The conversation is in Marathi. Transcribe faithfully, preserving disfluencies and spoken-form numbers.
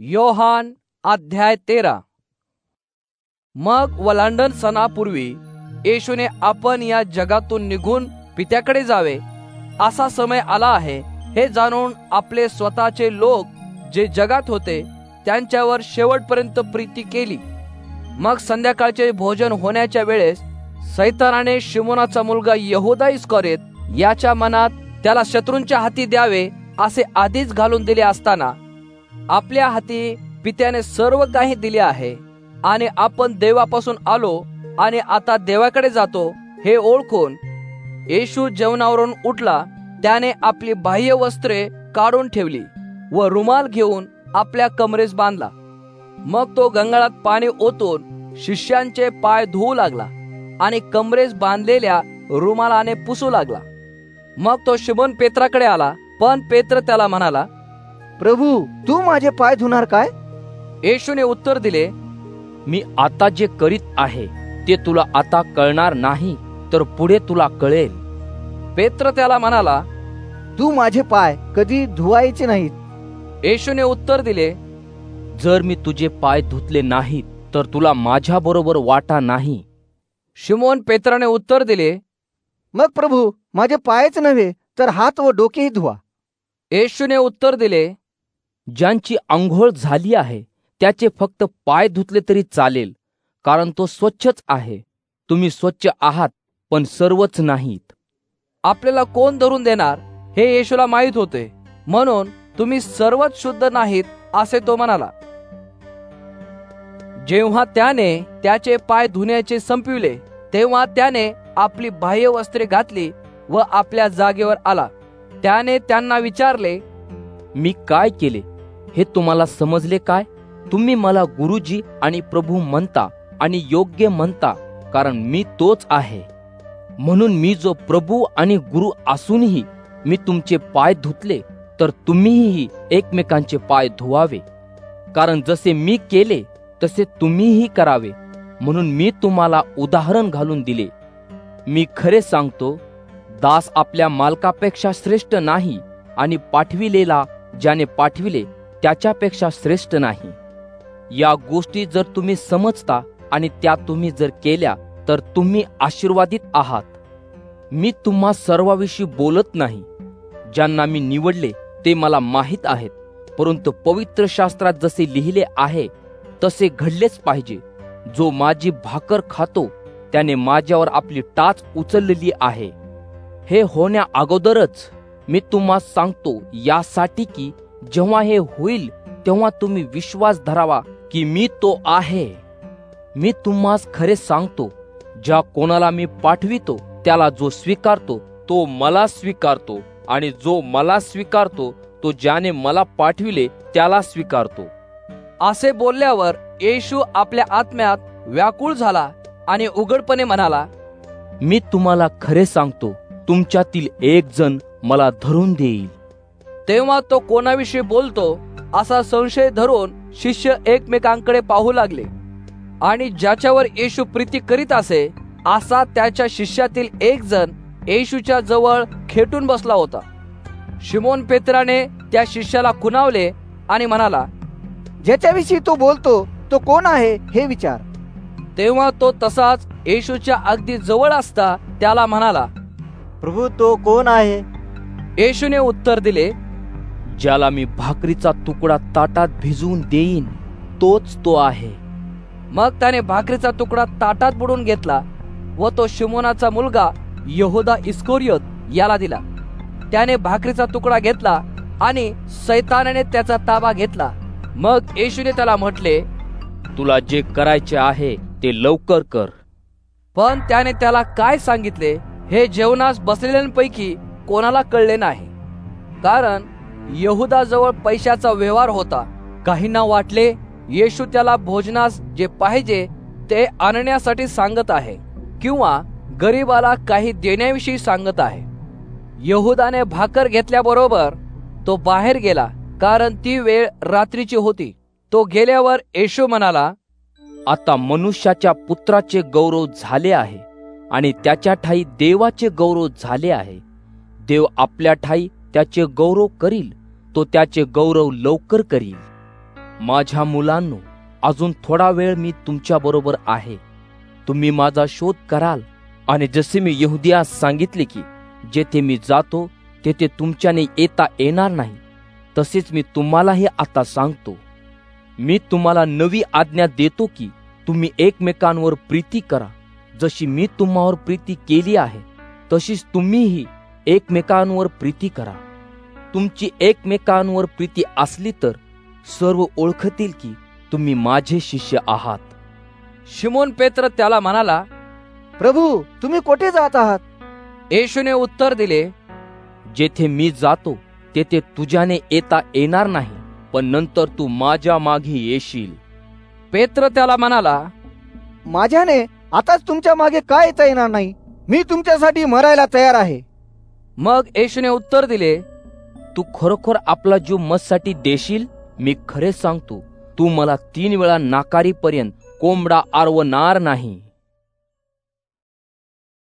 योहान अध्याय तेरा. मग वलांडण सणापूर्वी येशूने आपण या जगातून निघून पित्याकडे जावे असा समय आला आहे हे जाणून आपले स्वतःचे लोक जे जगात होते त्यांच्यावर शेवटपर्यंत प्रीती केली. मग संध्याकाळचे भोजन होण्याच्या वेळेस सैतानाने शिमोनाचा मुलगा यहूदा इस्करियोत याच्या मनात त्याला शत्रूंच्या हाती द्यावे असे आधीच घालून दिले असताना, आपल्या हाती पित्याने सर्व काही दिले आहे आणि आपण देवापासून आलो आणि आता देवाकडे जातो हे ओळखून येशू जेवणावरून उठला. त्याने आपली बाह्य वस्त्रे काढून ठेवली व रुमाल घेऊन आपल्या कमरेस बांधला. मग तो गंगाळात पाणी ओतून शिष्यांचे पाय धुवू लागला आणि कमरेस बांधलेल्या रुमालाने पुसू लागला. मग तो शिमोन पेत्राकडे आला, पण पेत्र त्याला म्हणाला, प्रभू, तू माझे पाय धुणार काय? येशूने उत्तर दिले, मी आता जे करीत आहे ते तुला आता कळणार नाही, तर पुढे तुला कळेल. पेत्र त्याला म्हणाला, तू माझे पाय कधी धुवायचे नाहीत. येशूने उत्तर दिले, जर मी तुझे पाय धुतले नाहीत तर तुला माझ्या बरोबर वाटा नाही. शिमोन पेत्राने उत्तर दिले, मग प्रभू, माझे पायच नव्हे तर हात व डोकेही धुवा. येशूने उत्तर दिले, ज्यांची आंघोळ झाली आहे त्याचे फक्त पाय धुतले तरी चालेल, कारण तो स्वच्छच आहे. तुम्ही स्वच्छ आहात, पण सर्वच नाहीत. आपल्याला कोण धरून देणार हे येशूला माहित होते, म्हणून तुम्ही सर्वच शुद्ध नाहीत असे तो म्हणाला. जेव्हा त्याने त्याचे पाय धुण्याचे संपविले तेव्हा त्याने आपली बाह्य वस्त्रे घातली व आपल्या जागेवर आला. त्याने त्यांना विचारले, मी काय केले हे तुम्हाला समजले काय? तुम्ही मला गुरुजी आणि प्रभू म्हणता आणि योग्य म्हणता, कारण मी तोच आहे. म्हणून मी जो प्रभू आणि गुरु असूनही मी तुमचे पाय धुतले, तर तुम्हीही एकमेकांचे पाय धुवावे. कारण जसे मी केले तसे तुम्हीही करावे, म्हणून मी तुम्हाला उदाहरण घालून दिले. मी खरे सांगतो, दास आपल्या मालकापेक्षा श्रेष्ठ नाही आणि पाठविलेला ज्याने पाठविले त्याच्यापेक्षा श्रेष्ठ नाही. या गोष्टी जर तुम्ही समजता आणि त्या तुम्ही जर केल्या तर तुम्ही आशीर्वादित आहात. मी तुम्हा सर्वाविषयी बोलत नाही. ज्यांना मी निवडले ते मला माहीत आहेत, परंतु पवित्र शास्त्रात जसे लिहिले आहे तसे घडलेच पाहिजे. जो माझी भाकर खातो त्याने माझ्यावर आपली टाच उचललेली आहे. हे होण्या अगोदरच मी तुम्हा सांगतो, यासाठी की जेव्हा हे होईल तेव्हा तुम्ही विश्वास धरावा की मी तो आहे. मी तुम्हास खरे सांगतो, ज्या कोणाला मी पाठवितो त्याला जो स्वीकारतो तो मला स्वीकारतो, आणि जो मला स्वीकारतो तो ज्याने मला पाठविले त्याला स्वीकारतो. असे बोलल्यावर येशू आपल्या आत्म्यात व्याकुळ झाला आणि उघडपणे म्हणाला, मी तुम्हाला खरे सांगतो, तुमच्यातील एक जण मला धरून देईल. तेव्हा तो कोणाविषयी बोलतो असा संशय धरून शिष्य एकमेकांकडे पाहू लागले. आणि ज्याच्यावर येशू प्रीती करीत असे असा त्याच्या शिष्यातील एक जण येशूच्या जवळ खेटून बसला होता. शिमोन पेत्राने त्या शिष्याला खुणावले आणि म्हणाला, ज्याच्याविषयी तो बोलतो तो कोण आहे हे विचार. तेव्हा तो तसाच येशूच्या अगदी जवळ असता त्याला म्हणाला, प्रभू, तो कोण आहे? येशूने उत्तर दिले, ज्याला मी भाकरीचा तुकडा ताटात भिजवून देईन तोच तो आहे. मग त्याने भाकरीचा तुकडा ताटात बुडवून घेतला व तो शिमोनाचा मुलगा यहूदा इस्करियोत याला दिला. त्याने भाकरीचा तुकडा घेतला आणि सैतानाने त्याचा ताबा घेतला. मग येशूने त्याला म्हटले, तुला जे करायचे आहे ते लवकर कर. पण त्याने त्याला काय सांगितले हे जेवणास बसलेल्यांपैकी कोणाला कळले नाही, कारण यहूदाजवळ पैशाचा व्यवहार होता. काहींना वाटले येशू त्याला भोजनास जे पाहिजे ते आणण्यासाठी सांगत आहे किंवा गरीबाला काही देण्याविषयी सांगत आहे. यहूदाने भाकर घेतल्याबरोबर तो बाहेर गेला, कारण ती वेळ रात्रीची होती. तो गेल्यावर येशू म्हणाला, आता मनुष्याच्या पुत्राचे गौरव झाले आहे आणि त्याच्या ठाई देवाचे गौरव झाले आहे. देव आपल्या ठाई त्याचे गौरव करील, तो त्याचे गौरव लवकर करील. माझ्या मुलांनो, अजून थोडा वेळ मी तुमच्या बरोबर आहे. तुम्ही माझा शोध कराल, आणि जसे मी यहुदियास सांगितले की जेथे मी जातो तेथे तुमच्याने येता येणार नाही, तसेच मी तुम्हालाही आता सांगतो. मी तुम्हाला नवी आज्ञा देतो की तुम्ही एकमेकांवर प्रीती करा. जशी मी तुम्हावर प्रीती केली आहे तशीच तुम्हीही एकमेकांवर प्रीती करा. तुमची एकमेकांवर प्रीती असली तर सर्व ओळखतील की तुम्ही माझे शिष्य आहात. शिमोन पेत्र त्याला म्हणाला, प्रभू, तुम्ही कोठे जात आहात? येशूने उत्तर दिले, जेथे मी जातो तेथे तुझ्याने येता येणार नाही, पण नंतर तू माझ्या मागे येशील. पेत्र त्याला म्हणाला, माझ्याने आताच तुमच्या मागे काय येता येणार नाही. मी तुमच्यासाठी मरायला तयार आहे. मग येशूने उत्तर दिले, तू खरोखर आपला जीव मजसाठी देशील? मी खरे सांगतो, तू मला तीन वेळा नाकारीपर्यंत कोंबडा आरवणार नाही.